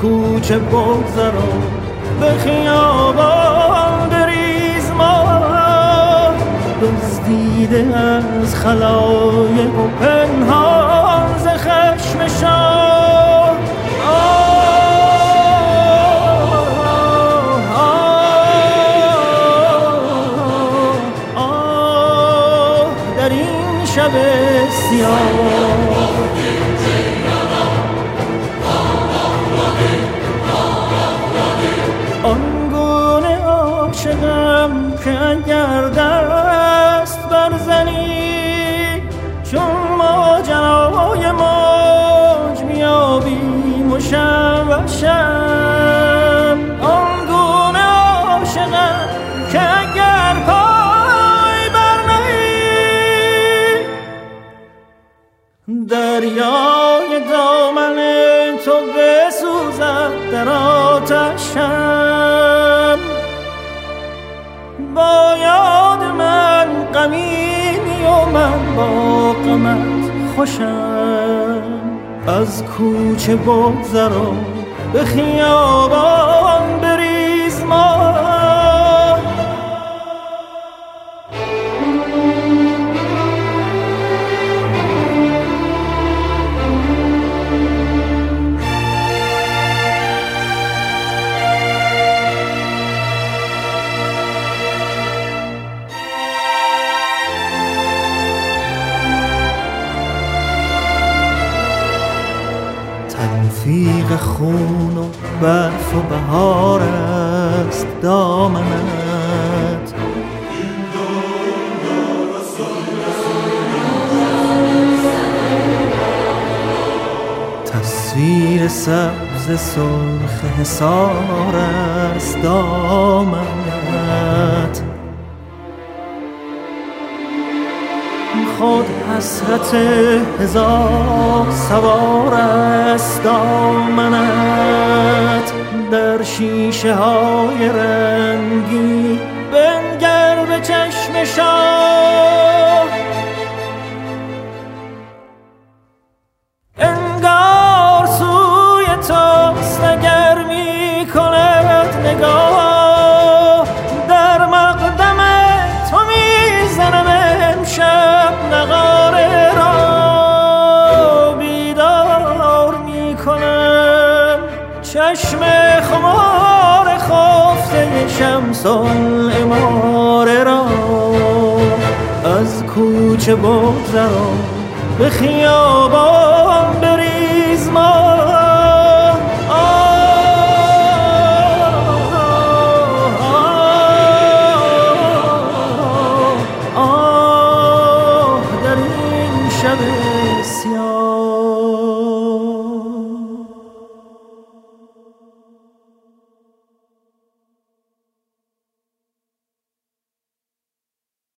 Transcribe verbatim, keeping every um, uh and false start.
کوچه بگذرم به خیابان بریز ما دزدیده از خلایق و پنهان ز خشم شاه در این شب سیاه آنگونه عاشقم که اگر دست برزنی چون ماجرای موج میابیم و شم و شم آنگونه عاشقم که اگر پای برنهی دریای دامن تو بسوزد در آتشم با یاد من غمیمی و من با غمت خوشم از کوچه بگذرم به خیابان بریز ما تلفیق خون و برف و بهار است دامنت تصویر سبز سرخ حصار است دامنت خود حسرت هزار سوار است دامنت در شیشه های رنگی بنگر به چشم شاه انگار سوی توست اگر می کند نگاه در مقدم تو می زنم امشب نغاره را بیدار می کنم چشم خمار خفته شمس العماره را از کوچه بگذرم به خیابان بریز ما